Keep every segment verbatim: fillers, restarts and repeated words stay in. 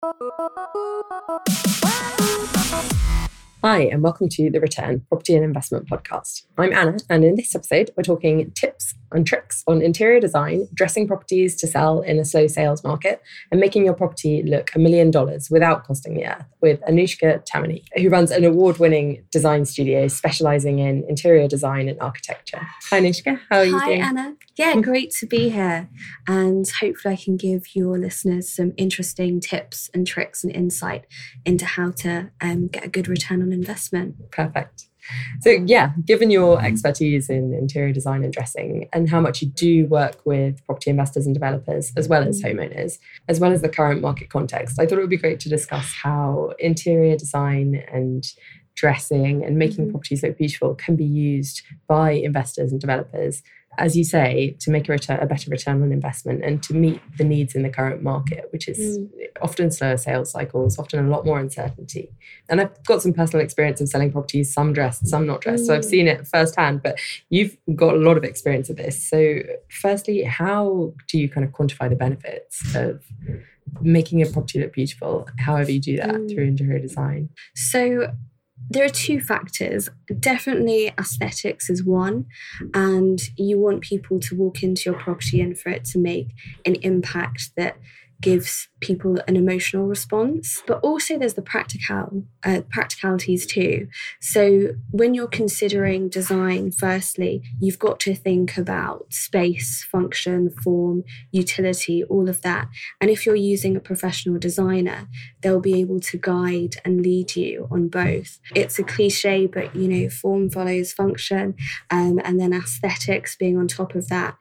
Hi, and welcome to The Return Property and Investment Podcast. I'm Anna, and in this episode, we're talking tips and tricks on interior design, dressing properties to sell in a slow sales market, and making your property look a million dollars without costing the earth, with Anushka Tamani, who runs an award-winning design studio specializing in interior design and architecture. Hi, Anushka. How are you Hi, doing? Hi, Anna. Yeah, great to be here. And hopefully I can give your listeners some interesting tips and tricks and insight into how to um, get a good return on investment. Perfect. So yeah, given your expertise in interior design and dressing and how much you do work with property investors and developers, as well as homeowners, as well as the current market context, I thought it would be great to discuss how interior design and dressing and making mm-hmm. properties look beautiful can be used by investors and developers, as you say, to make a, return, a better return on investment and to meet the needs in the current market, which is mm. often slower sales cycles, often a lot more uncertainty. And I've got some personal experience of selling properties, some dressed, some not dressed. Mm. So I've seen it firsthand, but you've got a lot of experience of this. So firstly, how do you kind of quantify the benefits of making a property look beautiful, however you do that mm. through interior design? So there are two factors. Definitely aesthetics is one, and you want people to walk into your property and for it to make an impact that gives people an emotional response. But also there's the practical uh, practicalities too. So when you're considering design, firstly, you've got to think about space, function, form, utility, all of that. And if you're using a professional designer, they'll be able to guide and lead you on both. It's a cliche, but you know, form follows function, um, and then aesthetics being on top of that.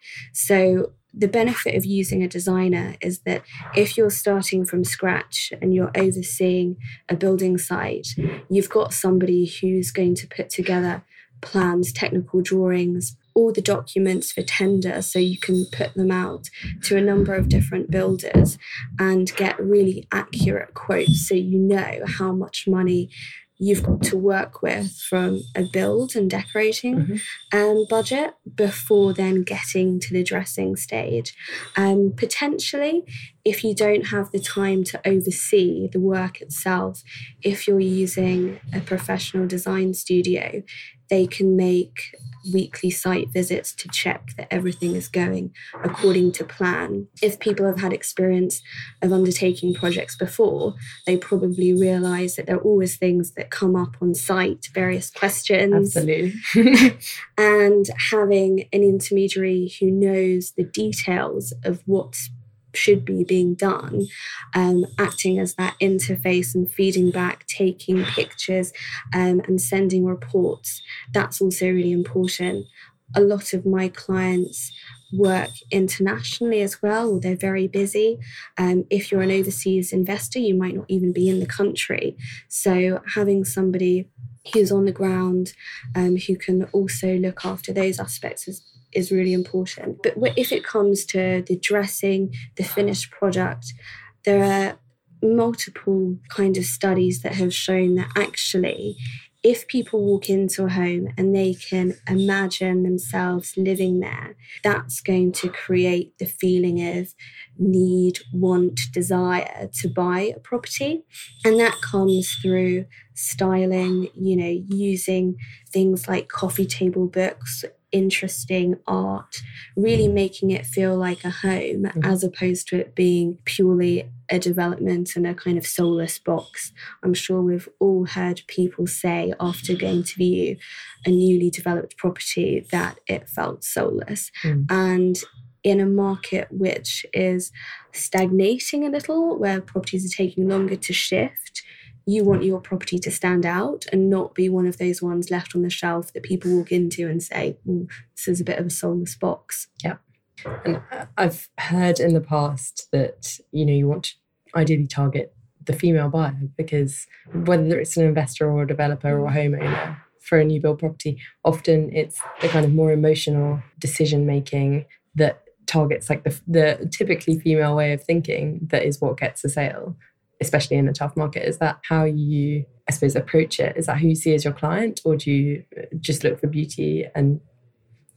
So the benefit of using a designer is that if you're starting from scratch and you're overseeing a building site, you've got somebody who's going to put together plans, technical drawings, all the documents for tender, so you can put them out to a number of different builders and get really accurate quotes so you know how much money you've got to work with from a build and decorating mm-hmm. um, budget before then getting to the dressing stage. Um, potentially, if you don't have the time to oversee the work itself, if you're using a professional design studio, they can make weekly site visits to check that everything is going according to plan. If people have had experience of undertaking projects before, they probably realise that there are always things that come up on site, various questions. Absolutely. And having an intermediary who knows the details of what's should be being done, um, acting as that interface and feeding back, taking pictures um, and sending reports. That's also really important. A lot of my clients work internationally as well, or they're very busy. Um, if you're an overseas investor, you might not even be in the country. So having somebody who's on the ground, um, who can also look after those aspects is is really important. But if it comes to the dressing, the finished product, there are multiple kind of studies that have shown that actually, if people walk into a home and they can imagine themselves living there, that's going to create the feeling of need, want, desire to buy a property. And that comes through styling, you know, using things like coffee table books, interesting art, really making it feel like a home mm-hmm. as opposed to it being purely a development and a kind of soulless box. I'm sure we've all heard people say after going to view a newly developed property that it felt soulless. Mm. And in a market which is stagnating a little, where properties are taking longer to shift, you want your property to stand out and not be one of those ones left on the shelf that people walk into and say, this is a bit of a soulless box. Yeah. And I've heard in the past that, you know, you want to ideally target the female buyer, because whether it's an investor or a developer or a homeowner for a new build property, often it's the kind of more emotional decision making that targets like the, the typically female way of thinking that is what gets a sale, especially in a tough market. Is that how you, I suppose, approach it? Is that who you see as your client, or do you just look for beauty and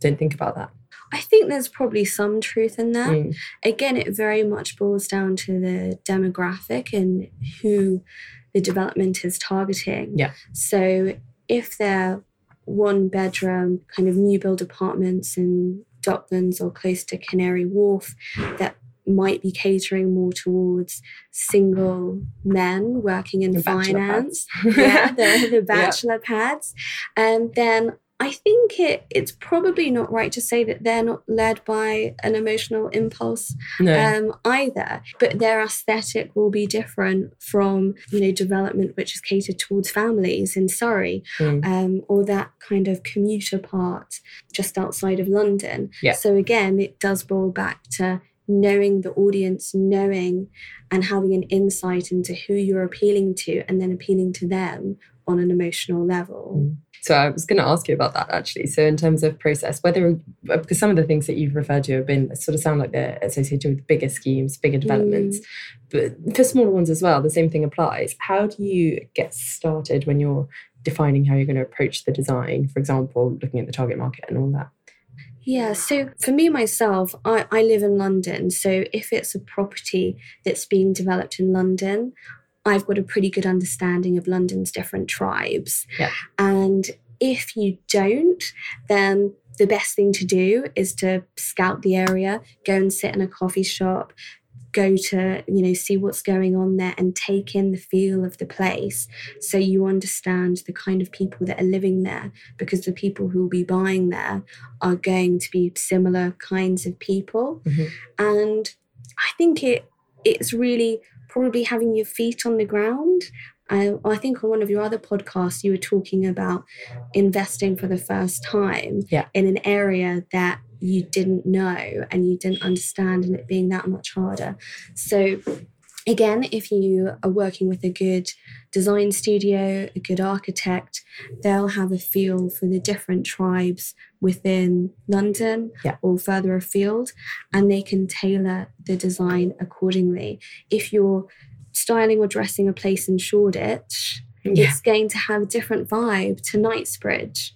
don't think about that? I think there's probably some truth in that. Mm. Again, it very much boils down to the demographic and who the development is targeting. Yeah. So if they're one bedroom kind of new build apartments in Docklands or close to Canary Wharf, that might be catering more towards single men working in The finance. bachelor yeah, the, the bachelor yeah. pads. And then I think it it's probably not right to say that they're not led by an emotional impulse No. um, either. But their aesthetic will be different from, you know, development which is catered towards families in Surrey, Mm. um, or that kind of commuter part just outside of London. Yeah. So again, it does boil back to knowing the audience, knowing and having an insight into who you're appealing to and then appealing to them on an emotional level. Mm. So I was going to ask you about that actually. So in terms of process, whether, because some of the things that you've referred to have been sort of sound like they're associated with bigger schemes, bigger developments, Mm. but for smaller ones as well, the same thing applies. How do you get started when you're defining how you're going to approach the design, for example, looking at the target market and all that? Yeah, so for me, myself, I, I live in London. So if it's a property that's being developed in London, I've got a pretty good understanding of London's different tribes. Yeah. And if you don't, then the best thing to do is to scout the area, go and sit in a coffee shop, go to, you know, see what's going on there and take in the feel of the place so you understand the kind of people that are living there, because the people who will be buying there are going to be similar kinds of people. Mm-hmm. And I think it it's really probably having your feet on the ground. I, I think on one of your other podcasts, you were talking about investing for the first time yeah. in an area that you didn't know and you didn't understand, and it being that much harder. So again, if you are working with a good design studio, a good architect, they'll have a feel for the different tribes within London yeah. or further afield, and they can tailor the design accordingly. If you're styling or dressing a place in Shoreditch, yeah. it's going to have a different vibe to Knightsbridge.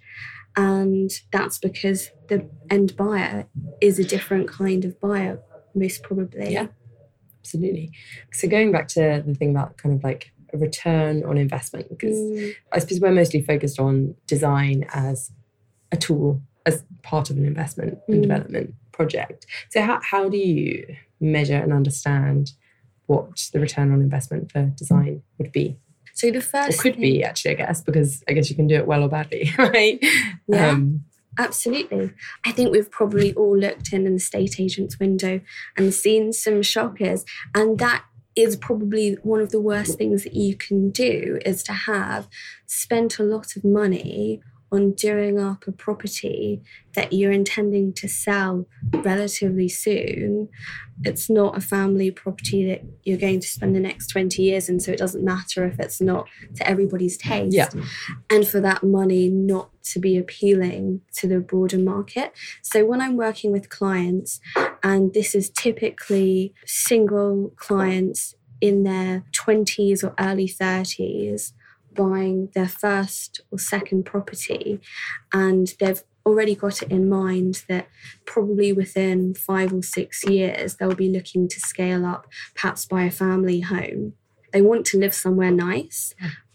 And that's because the end buyer is a different kind of buyer, most probably. Yeah, absolutely. So going back to the thing about kind of like a return on investment, because Mm. I suppose we're mostly focused on design as a tool, as part of an investment and Mm. development project. So how, how do you measure and understand what the return on investment for design would be? So the first Or could thing, be, actually, I guess, because I guess you can do it well or badly, right? Yeah. Um, Absolutely. I think we've probably all looked in an estate agent's window and seen some shockers. And that is probably one of the worst things that you can do, is to have spent a lot of money on doing up a property that you're intending to sell relatively soon. It's not a family property that you're going to spend the next twenty years in, so it doesn't matter if it's not to everybody's taste. Yeah. And for that money not to be appealing to the broader market. So when I'm working with clients, and this is typically single clients in their twenties or early thirties, buying their first or second property, and they've already got it in mind that probably within five or six years they'll be looking to scale up, perhaps buy a family home. They want to live somewhere nice,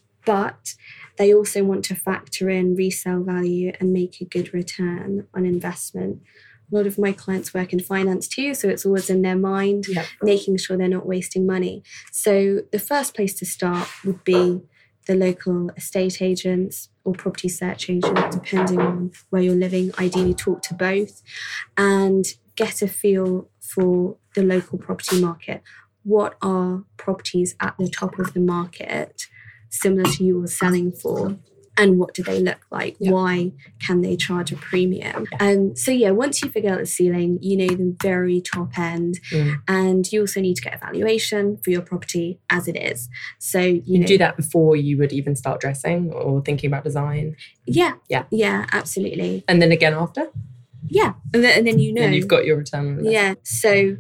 but they also want to factor in resale value and make a good return on investment. A lot of my clients work in finance too, so it's always in their mind, yeah. making sure they're not wasting money. So the first place to start would be the local estate agents or property search agent, depending on where you're living. Ideally talk to both and get a feel for the local property market. What are properties at the top of the market similar to you are selling for? And what do they look like? Yeah. Why can they charge a premium? Um, so yeah, once you figure out the ceiling, you know the very top end. Mm. And you also need to get a valuation for your property as it is. So you, You know, do that before you would even start dressing or thinking about design? Yeah. Yeah. Yeah, absolutely. And then again after? Yeah. And then, and then you know. And you've got your return on investment. Yeah. So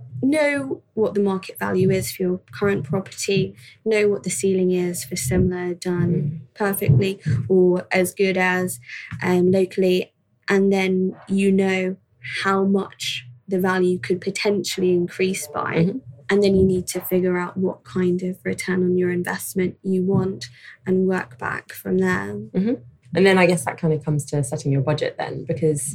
know what the market value is for your current property, know what the ceiling is for similar done Mm. perfectly or as good as um, locally, and then you know how much the value could potentially increase by. Mm-hmm. And then you need to figure out what kind of return on your investment you want and work back from there. Mm-hmm. And then I guess that kind of comes to setting your budget then, because,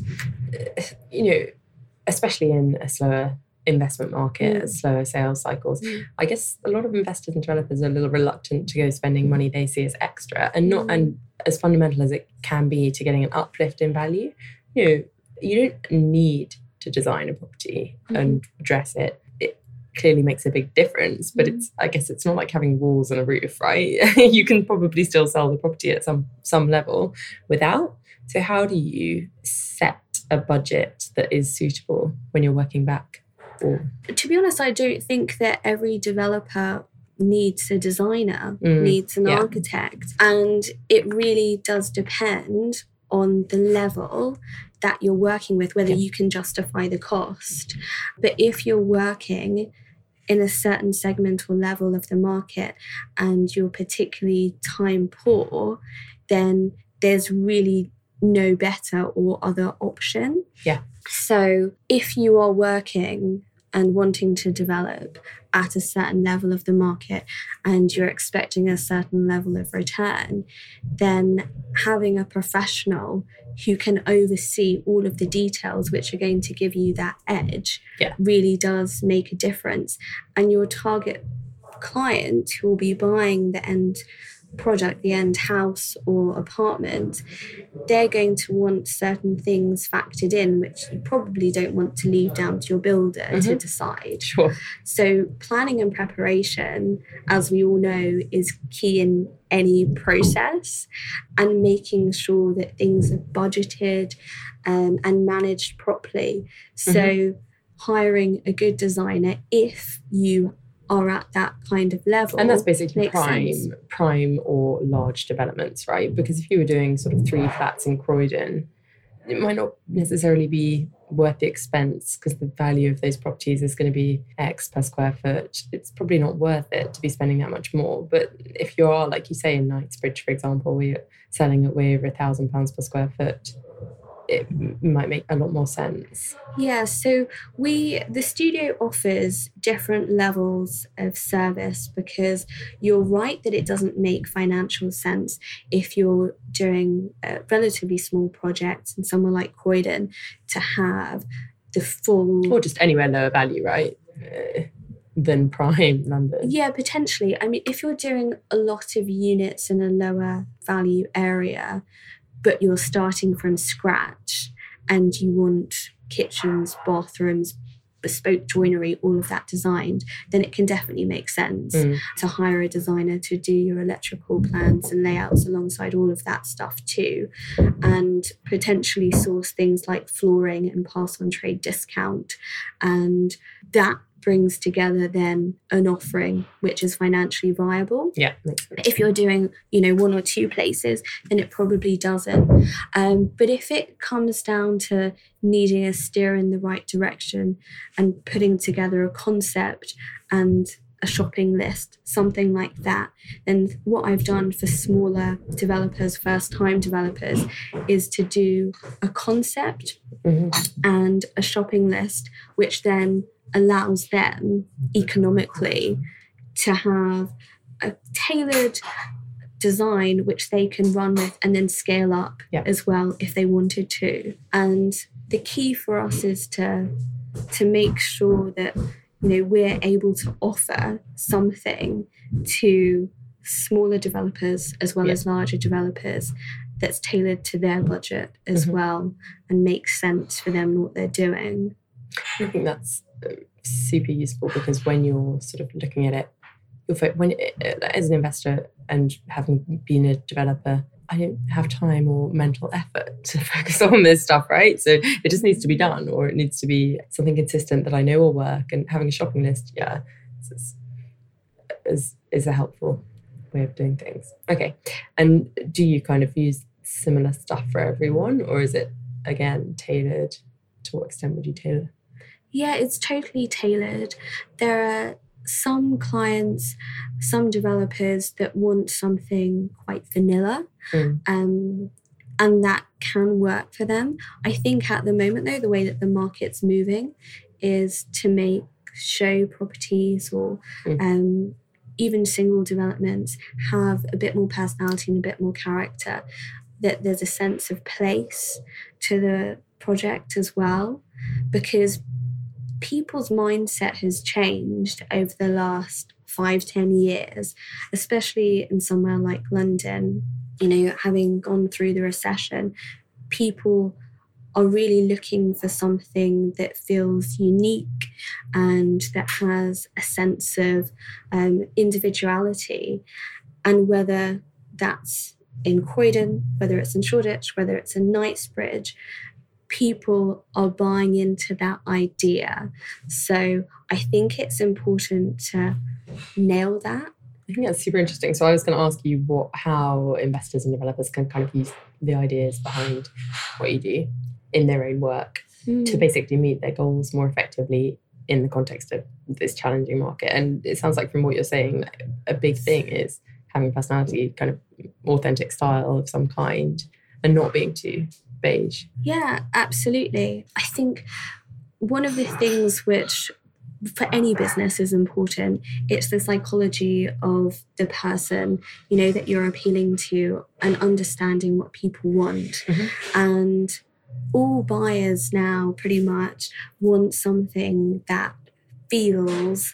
you know, especially in a slower investment market, mm. slower sales cycles, mm. I guess a lot of investors and developers are a little reluctant to go spending money they see as extra, and not mm. and as fundamental as it can be to getting an uplift in value. You know, you don't need to design a property mm-hmm. and dress it. It clearly makes a big difference, but mm. it's I guess it's not like having walls and a roof, right? You can probably still sell the property at some some level without. So how do you set a budget that is suitable when you're working back? Or... To be honest, I don't think that every developer needs a designer, mm, needs an yeah. architect. And it really does depend on the level that you're working with, whether yeah. you can justify the cost. But if you're working in a certain segment or level of the market and you're particularly time poor, then there's really no better or other option. Yeah. So if you are working and wanting to develop at a certain level of the market and you're expecting a certain level of return, then having a professional who can oversee all of the details which are going to give you that edge yeah. really does make a difference. And your target client who will be buying the end product, the end house or apartment, they're going to want certain things factored in, which you probably don't want to leave down to your builder mm-hmm. to decide. Sure. So planning and preparation, as we all know, is key in any process, and making sure that things are budgeted um, and managed properly. So mm-hmm. hiring a good designer, if you are at that kind of level. And that's basically prime, sense. prime or large developments, right? Because if you were doing sort of three flats in Croydon, it might not necessarily be worth the expense because the value of those properties is going to be X per square foot. It's probably not worth it to be spending that much more. But if you are, like you say, in Knightsbridge, for example, where you're selling it way over a thousand pounds per square foot, it might make a lot more sense. Yeah, so we the studio offers different levels of service, because you're right that it doesn't make financial sense if you're doing a relatively small projects in somewhere like Croydon to have the full... Or just anywhere lower value, right? Uh, than prime London. Yeah, potentially. I mean, if you're doing a lot of units in a lower value area, but you're starting from scratch and you want kitchens, bathrooms, bespoke joinery, all of that designed, then it can definitely make sense mm. to hire a designer to do your electrical plans and layouts alongside all of that stuff too, and potentially source things like flooring and pass on trade discount. And that brings together then an offering which is financially viable. Yeah. If you're doing, you know, one or two places, then it probably doesn't. Um, but if it comes down to needing a steer in the right direction and putting together a concept and a shopping list, something like that, then what I've done for smaller developers, first-time developers, is to do a concept mm-hmm. and a shopping list, which then allows them economically to have a tailored design which they can run with and then scale up yeah. as well if they wanted to. And the key for us is to to make sure that, you know, we're able to offer something to smaller developers as well yeah. as larger developers that's tailored to their budget as mm-hmm. well and makes sense for them what they're doing. I think that's super useful, because when you're sort of looking at it, you're, when as an investor and having been a developer, I don't have time or mental effort to focus on this stuff, right? So it just needs to be done, or it needs to be something consistent that I know will work. And having a shopping list, yeah, is is, is a helpful way of doing things. Okay, and do you kind of use similar stuff for everyone, or is it again tailored? To what extent would you tailor? Yeah, it's totally tailored. There are some clients, some developers that want something quite vanilla. Mm. Um, and that can work for them. I think at the moment, though, the way that the market's moving is to make show properties or Mm. um, even single developments have a bit more personality and a bit more character, that there's a sense of place to the project as well, because people's mindset has changed over the last five, ten years, especially in somewhere like London. You know, having gone through the recession, people are really looking for something that feels unique and that has a sense of um, individuality. And whether that's in Croydon, whether it's in Shoreditch, whether it's in Knightsbridge, people are buying into that idea. So I think it's important to nail that. I think that's super interesting. So I was going to ask you what how investors and developers can kind of use the ideas behind what you do in their own work Mm. to basically meet their goals more effectively in the context of this challenging market. And it sounds like from what you're saying, a big thing is having personality, kind of authentic style of some kind, and not being too beige. Yeah, absolutely. I think one of the things which for any business is important, it's the psychology of the person, you know, that you're appealing to and understanding what people want. Mm-hmm. And all buyers now pretty much want something that feels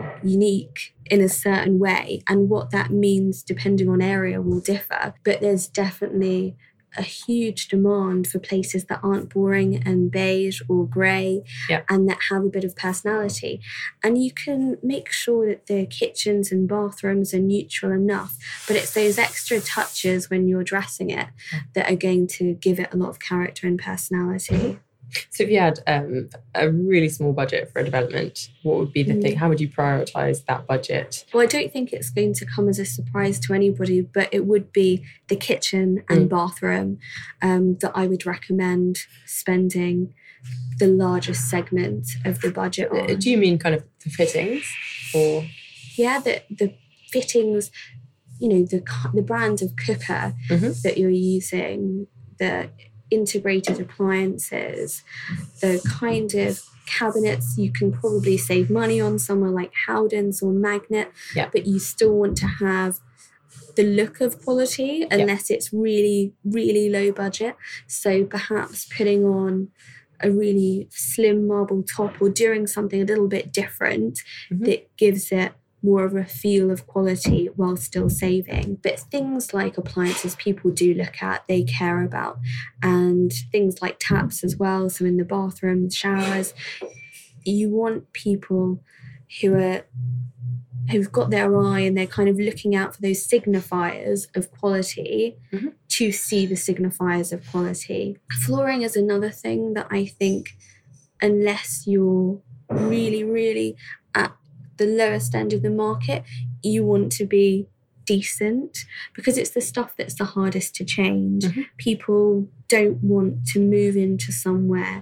unique in a certain way. And what that means, depending on area, will differ. But there's definitely a huge demand for places that aren't boring and beige or grey, yeah. and that have a bit of personality. And you can make sure that the kitchens and bathrooms are neutral enough, but it's those extra touches when you're dressing it yeah. that are going to give it a lot of character and personality. So if you had um, a really small budget for a development, what would be the mm. thing? How would you prioritise that budget? Well, I don't think it's going to come as a surprise to anybody, but it would be the kitchen and mm. bathroom um, that I would recommend spending the largest segment of the budget on. Do you mean kind of the fittings? Or Yeah, the, the fittings, you know, the, the brand of cooker mm-hmm. that you're using, the integrated appliances, the kind of cabinets you can probably save money on somewhere like Howdens or Magnet, yeah. but you still want to have the look of quality unless yeah. it's really, really low budget. So perhaps putting on a really slim marble top or doing something a little bit different mm-hmm. that gives it more of a feel of quality while still saving. But things like appliances people do look at, they care about, and things like taps as well. So in the bathroom, showers, you want people who are who've got their eye and they're kind of looking out for those signifiers of quality mm-hmm. to see the signifiers of quality. Flooring is another thing that I think, unless you're really, really at the lowest end of the market, you want to be decent, because it's the stuff that's the hardest to change. Mm-hmm. People don't want to move into somewhere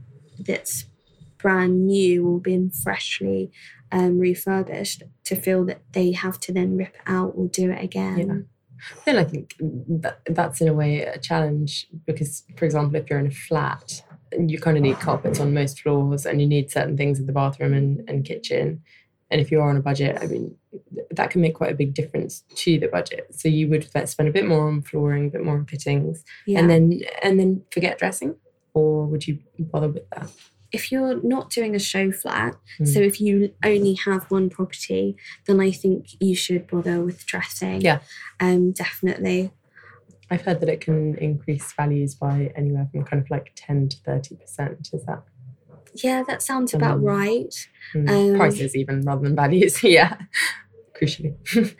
that's brand new or been freshly um, refurbished to feel that they have to then rip it out or do it again. Yeah. Then I think that that's in a way a challenge, because, for example, if you're in a flat, you kind of need carpets on most floors and you need certain things in the bathroom and, and kitchen. And if you're on a budget, I mean, that can make quite a big difference to the budget. So you would spend a bit more on flooring, a bit more on fittings, yeah. and then and then forget dressing? Or would you bother with that? If you're not doing a show flat, mm. so if you only have one property, then I think you should bother with dressing. Yeah. Um, definitely. I've heard that it can increase values by anywhere from kind of like ten to thirty percent. Is that? Yeah, that sounds about um, right. Mm, um, prices even rather than values. Yeah, crucially.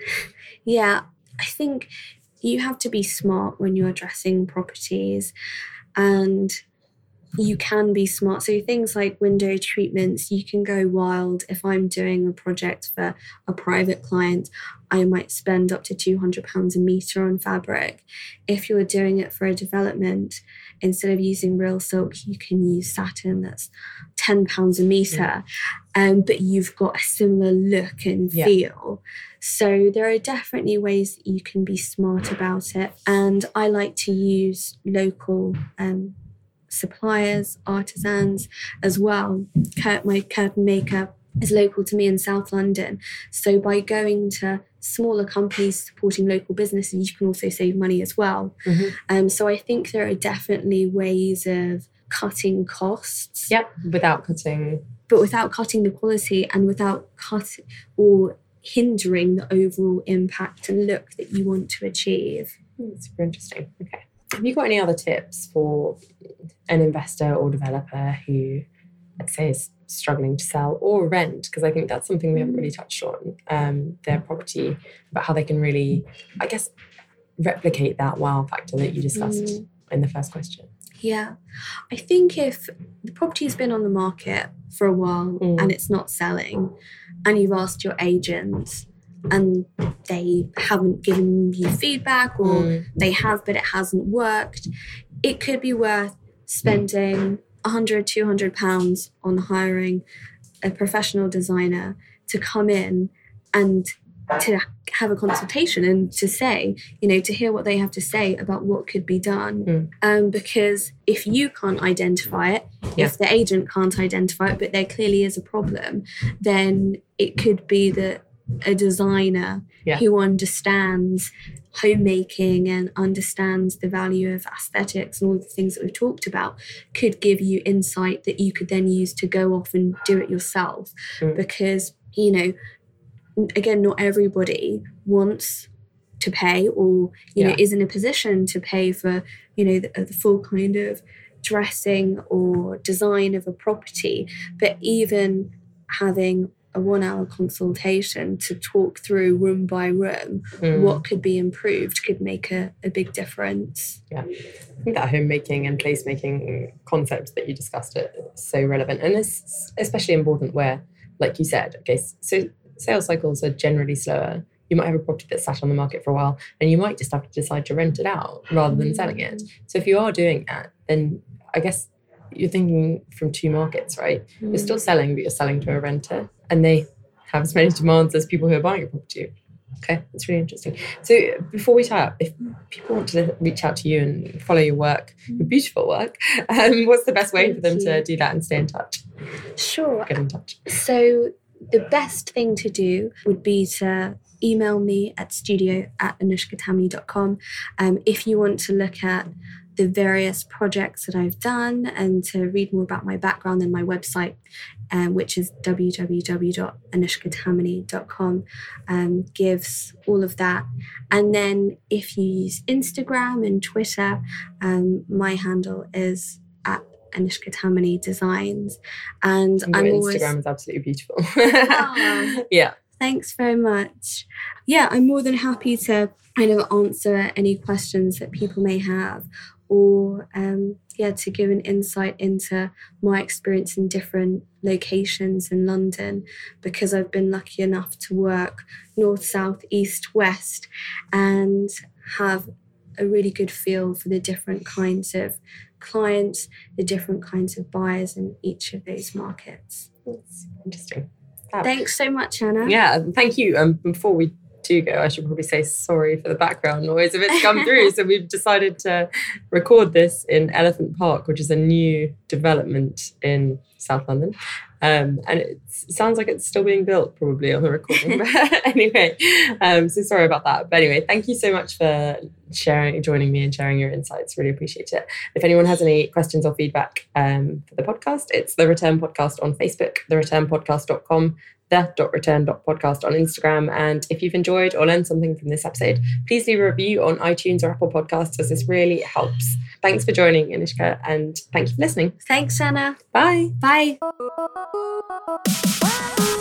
Yeah, I think you have to be smart when you're addressing properties, and you can be smart. So things like window treatments, you can go wild. If I'm doing a project for a private client, I might spend up to two hundred pounds a metre on fabric. If you're doing it for a development, instead of using real silk, you can use satin that's ten pounds a metre. Yeah. Um, but you've got a similar look and feel. Yeah. So there are definitely ways that you can be smart about it. And I like to use local um, suppliers, artisans as well. Kurt, my curtain maker is local to me in South London. So by going to smaller companies supporting local businesses, you can also save money as well. Mm-hmm. Um, so I think there are definitely ways of cutting costs. Yep, without cutting... But without cutting the quality and without cutting or hindering the overall impact and look that you want to achieve. That's super interesting. Okay. Have you got any other tips for an investor or developer who, let's say, is struggling to sell or rent? Because I think that's something we haven't really touched on, um, their property, about how they can really, I guess, replicate that wow factor that you discussed mm. in the first question. Yeah. I think if the property has been on the market for a while mm. and it's not selling, and you've asked your agent and they haven't given you feedback, or mm. they have but it hasn't worked, it could be worth spending one hundred, two hundred pounds on hiring a professional designer to come in and to have a consultation and to say, you know, to hear what they have to say about what could be done. Mm. Um, because if you can't identify it, yeah. if the agent can't identify it, but there clearly is a problem, then it could be that a designer yeah. who understands homemaking and understands the value of aesthetics and all the things that we've talked about could give you insight that you could then use to go off and do it yourself. Mm. Because, you know, again, not everybody wants to pay or, you yeah. know, is in a position to pay for, you know, the, the full kind of dressing or design of a property. But even having a one-hour consultation to talk through room by room mm. what could be improved could make a, a big difference. Yeah, I think that homemaking and placemaking concept that you discussed is so relevant, and it's especially important where, like you said, okay, so sales cycles are generally slower. You might have a property that's sat on the market for a while and you might just have to decide to rent it out rather than selling it. So if you are doing that, then I guess you're thinking from two markets, right? Mm. You're still selling, but you're selling to a renter and they have as many demands as people who are buying a property. Okay, that's really interesting. So before we tie up, if people want to reach out to you and follow your work, your beautiful work, um, what's the best way Thank for them you. to do that and stay in touch? Sure. Get in touch. So the best thing to do would be to email me at studio at anushka tamani dot com. Um, if you want to look at the various projects that I've done and to read more about my background, then my website, um, which is w w w dot anushka tamani dot com, um, gives all of that. And then if you use Instagram and Twitter, um, my handle is at Anushka Tamani Designs, and and I'm Instagram always is absolutely beautiful. Oh, yeah, thanks very much. Yeah, I'm more than happy to kind of answer any questions that people may have, or um, yeah, to give an insight into my experience in different locations in London, because I've been lucky enough to work north, south, east, west, and have a really good feel for the different kinds of clients, the different kinds of buyers in each of those markets. That's interesting. Fab. Thanks so much, Anna. Yeah, thank you. Um, before we do go, I should probably say sorry for the background noise if it's come through. So we've decided to record this in Elephant Park, which is a new development in South London. Um, and it sounds like it's still being built probably on the recording. But anyway, um, so sorry about that. But anyway, thank you so much for sharing, joining me and sharing your insights. Really appreciate it. If anyone has any questions or feedback um, for the podcast, it's The Return Podcast on Facebook, the return podcast dot com, the dot return dot podcast on Instagram. And if you've enjoyed or learned something from this episode, please leave a review on iTunes or Apple Podcasts, as this really helps. Thanks for joining, Anushka, and thank you for listening. Thanks, Anna. Bye. Bye.